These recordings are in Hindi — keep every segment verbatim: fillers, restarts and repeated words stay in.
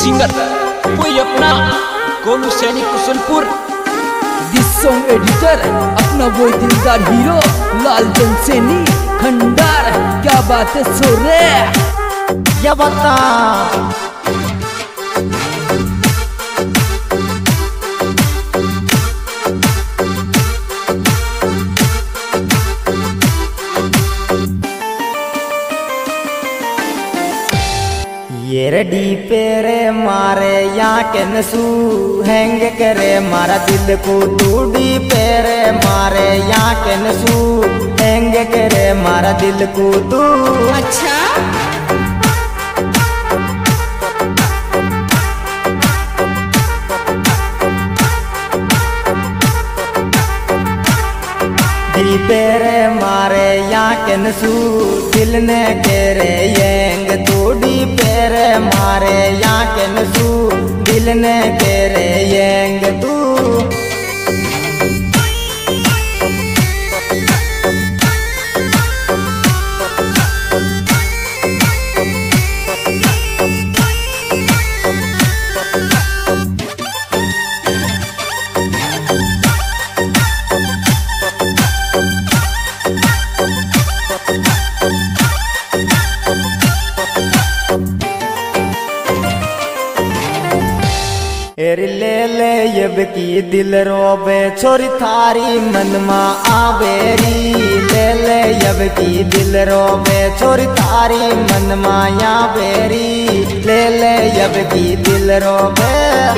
सिंगर कोई अपना गोलू सैनिक कुशलपुर। दिस सॉन्ग एडिटर अपना वो दिलदार हीरो लालचंद सैनी खंडार। क्या बात है सोरे क्या बता ये रडी पेरे मारे या के नसू हैंग करे मारा दिल को टूडी पेरे मारे या के नसू हैंग करे मारा दिल को तू। अच्छा दी पेरे मारे या के नसू दिल ने केरे येंग तोड़ी पेरे मारे या के नसू दिल ने केरे येंग तू। ले ले यब की दिल रोबे छोरी थारी मनमा आवेरी। ले ले यब की दिल रोबे छोरी थारी मनमा या बेरी। ले ले यब की दिल रोबे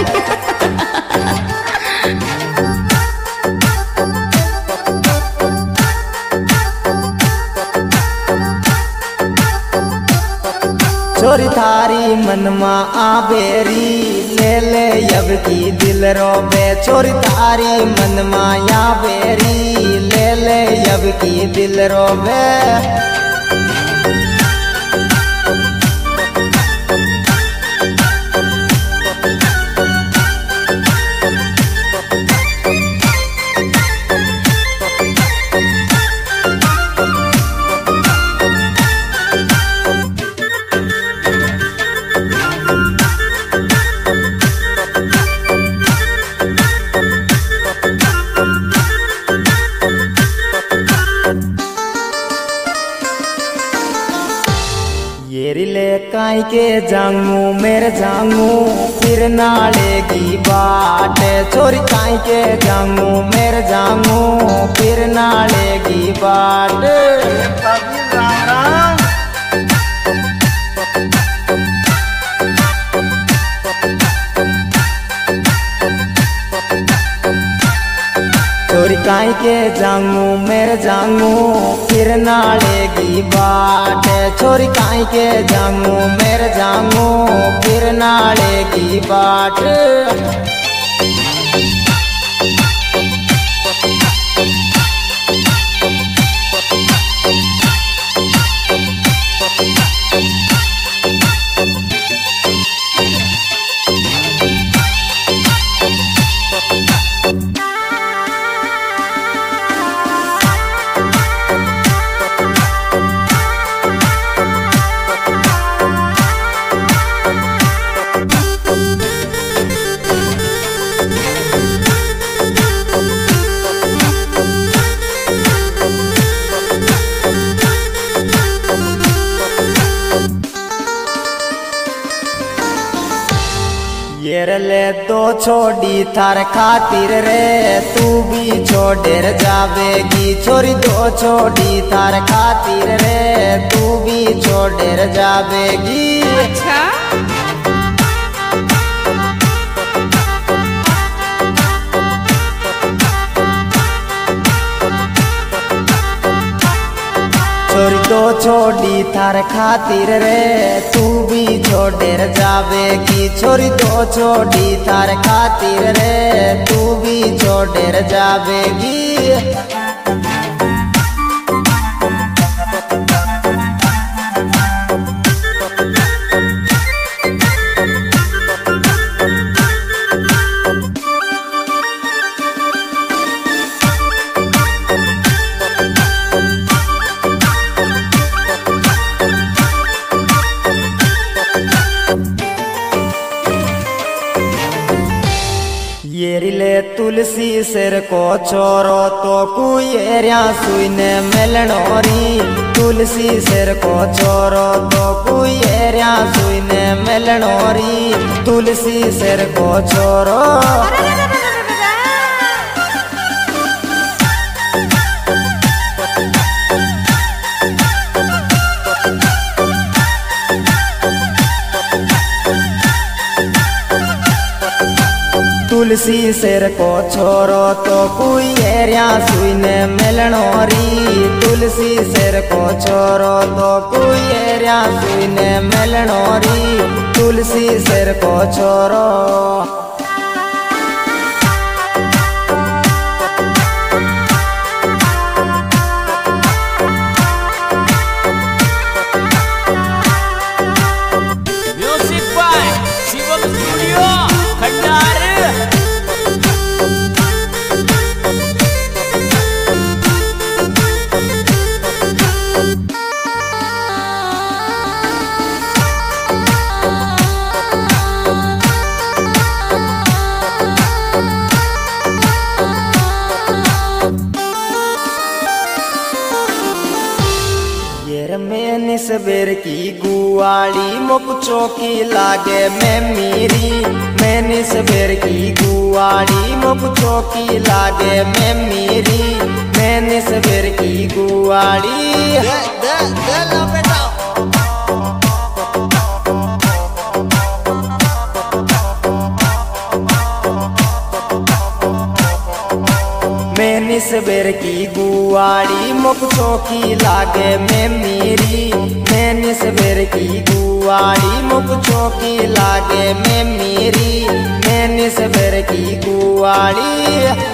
छोरी थारी मनमा आबेरी। ले ले यब की दिल रोबे छोरी थारी मनमा या बेरी। ले ले यब की दिल रोबे ले काई के जांगू मेरे जांगू फिर नालेगी बाट। छोरी काई के जांगू मेरे जांगू फिर नालेगी बाट। छोरी काई के जांगू मेरे जांगू फिर नालेगी बाट। छोरी काई के जांगू मेरे जांगू फिर नालेगी बाट। ये ले दो छोड़ी थार खातिर रे तू भी छोड़ेर जावेगी। छोरी दो छोड़ी थार खातिर रे तू भी छोड़ेर जावेगी। अच्छा छोरी दो छोड़ी थार खातिर रे तू भी छोड़ेर जावेगी। छोरी दो छोड़ी थार खातिर रे तू भी छोड़ेर जावेगी। तुलसी सिर को छोरो तो कुएरिया सुईने मेलनोरी। तुलसी सिर को छोरो तो कुएरिया सुईने मेलनोरी। तुलसी सिर को छोरो तुलसी सिर को छोरो तो कुएरिया सुईने मेलनोरी। तुलसी सिर को छोरो तो कुएरिया सुईने मेलनोरी। तुलसी सिर को छोरो music by Shivam studio Khandar. सबेर की गुआड़ी मुक चौकी लागे मैं मेरी। मैंने सबेर की गुआड़ी मुक चौकी लागे मैं मेरी। मैंने सबेर की गुआड़ी दे, दे, दे लो बेटा। मैंने सबेर की गुआड़ी मुक चौकी लागे मैं मेरी। मैंने सबेर की गुआड़ी मुक चौकी लागे मैं मेरी। मैंने सबेर की गुआड़ी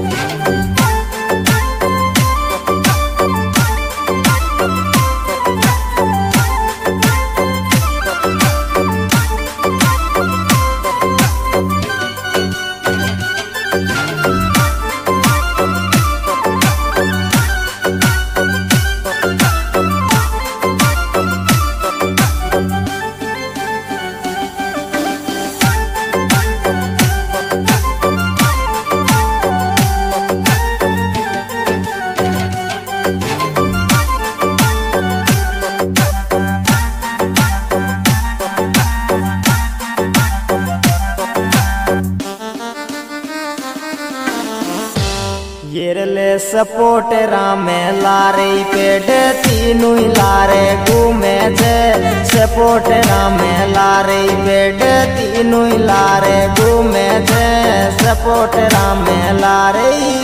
येरले सपोर्ट रामे लारे पेड़ तीनू लारे घूमे जे। सपोर्ट रामे लारे पेड़ तीनू लारे घूमे जे। सपोर्ट रामे लारे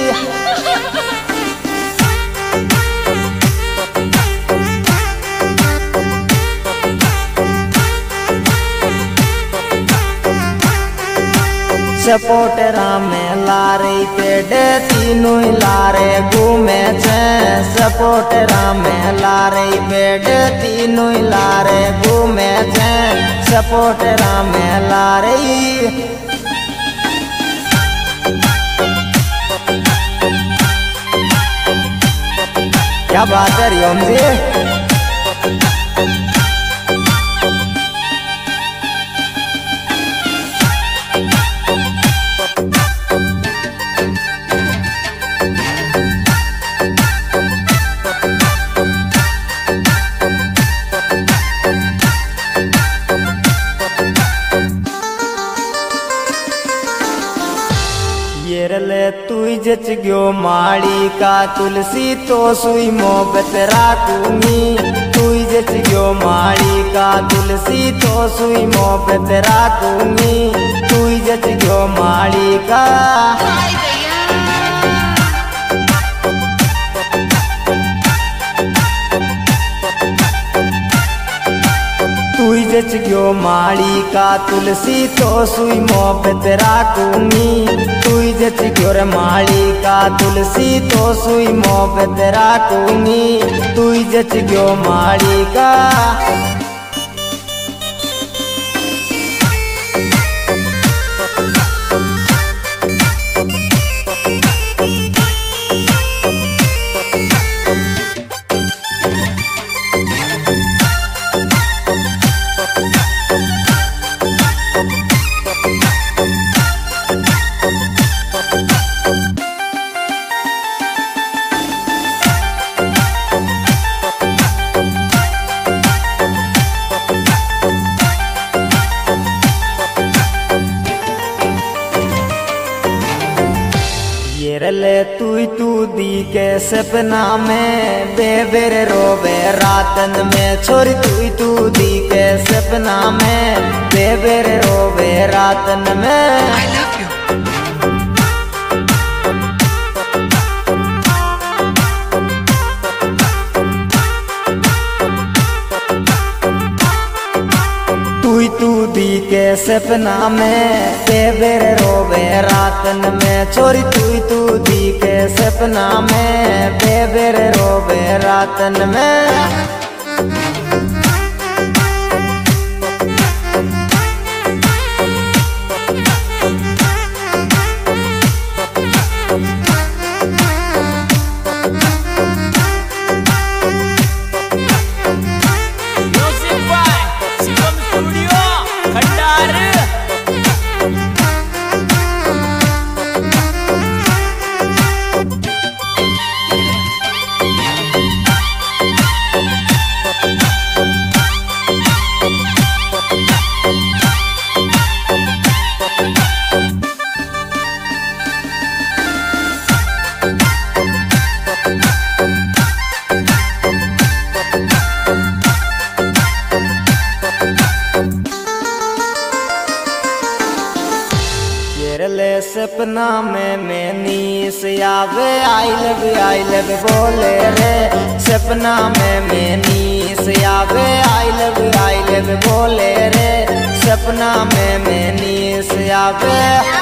सपोर्ट रामे लारे पेड़ तीनू लारे घूमे छे। सपोर्ट रामे लारे पेड़ तीनू लारे घूमे छे। सपोर्ट रामे लारे क्या बात है रियोम जी। येरले तुई जच गयो माड़ी का तुलसी तो सुई मोहब्बत राखूंगी। तुई जच गयो माड़ी का तुलसी तो सुई मोहब्बत राखूंगी। तुई जच गयो माड़ी का तुई जच गयो माड़ी का तुलसी तो सुई मोहब्बत राखूंगी। तुई जच गयो रे माड़ी का तुलसी तो सुई मोहब्बत राखूंगी। तुई जच गयो माड़ी का ये ले तू तू दी के सपना में बेबेर रोवे रातन में छोरी तू तू दी के सपना में बेबेर रोवे रातन में। I love you. तू दी के सपना में बेबेर रोवे रातन में छोरी तू तू दी के सपना में बेबेर रोवे रातन में। ले सपना में मैं नीस आवे आई लव आई लव बोले रे सपना में मैं नीस आवे आई लव आई लव बोले रे सपना में मैं नीस आवे।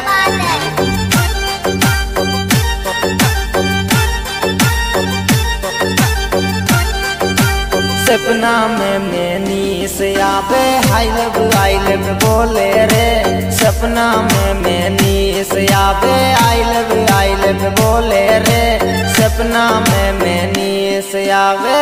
सपना में मैं नीस आवे आई लव आई लव बोले रे सपना में मैं नीस आवे आई लव आई लव बोले रे सपना में मैं नीस आवे।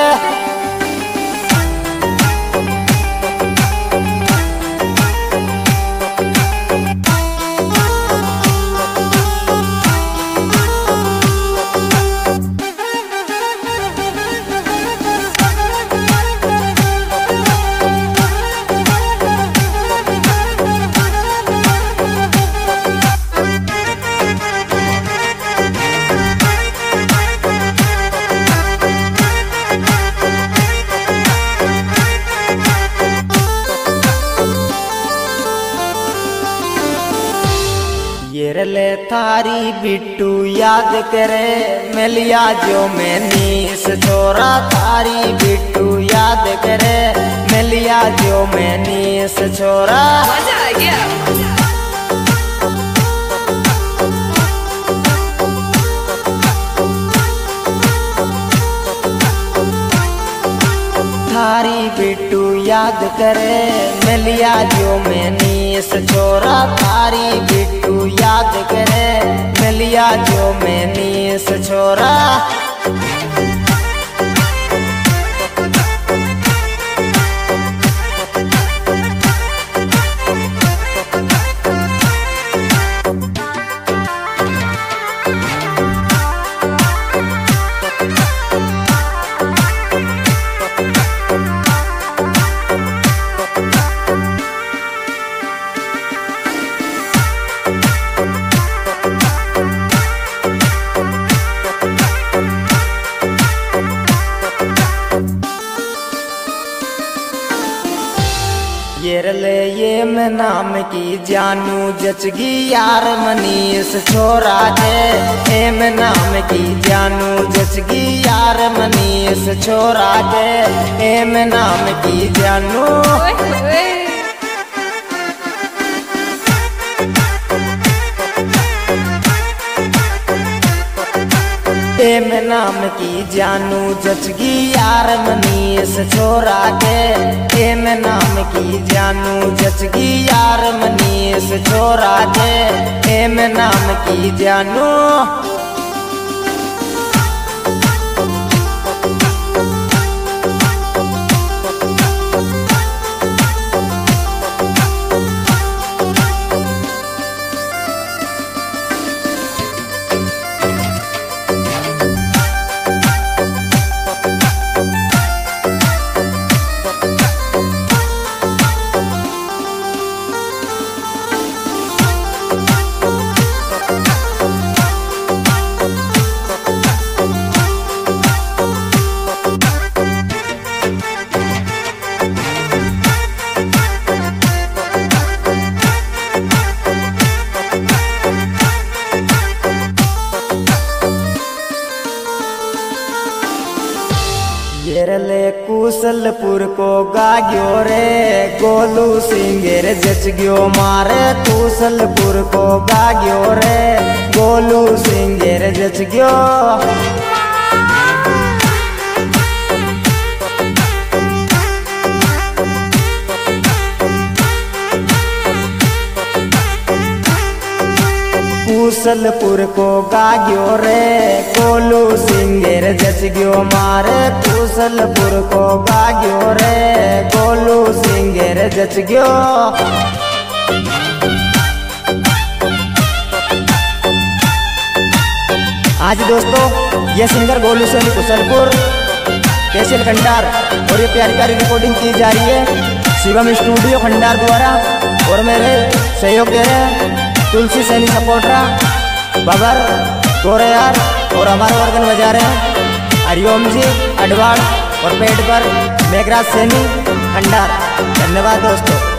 ये ले थारी बिट्टू याद करे मिलिया जो मैं नीस छोरा थारी बिट्टू याद करे मिलिया जो मैं नीस छोरा। मजा आ गया। थारी बिट्टू याद करे मिलिया जो मैं नीस छोरा थारी बिट्टू याद करे मिलिया जो मैं नीस छोरा। ये ले ये मैं नाम की जानू जचगी यार मनीष छोरा दे ए मैं नाम की जानू जचगी यार मनीष छोरा दे ए मैं नाम की जानू। एम नाम की जानू जचगी यार मनीष छोरा के एम नाम की जानू जचगी यार मनीष छोरा के एम नाम की जानू। कुशलपुर को गाग्यो रे गोलू सिंगेर जच गयो मारे कुशलपुर को गाग्यो रे गोलू सिंगेर जच गयो। कुशलपुर को गाग्यो रे गोलू सिंगेर जच गयो मारे कुशलपुर को गाग्यो रे गोलू सिंगेर जच गयो। आज दोस्तों ये सिंगर गोलू सिंह कुशलपुर तहसील खंडार और ये प्यारी प्यारी रिकॉर्डिंग की जा रही है शिवम स्टूडियो खंडार द्वारा और मेरे सहयोग दे रहे हैं तुलसी सैनी सपोर्टरा बबर गोरेयार और हमारे वर्गन बजा रहे हैं हरिओम जी अडवाड़ और पेट पर मेघराज सैनी खंडार। धन्यवाद दोस्तों।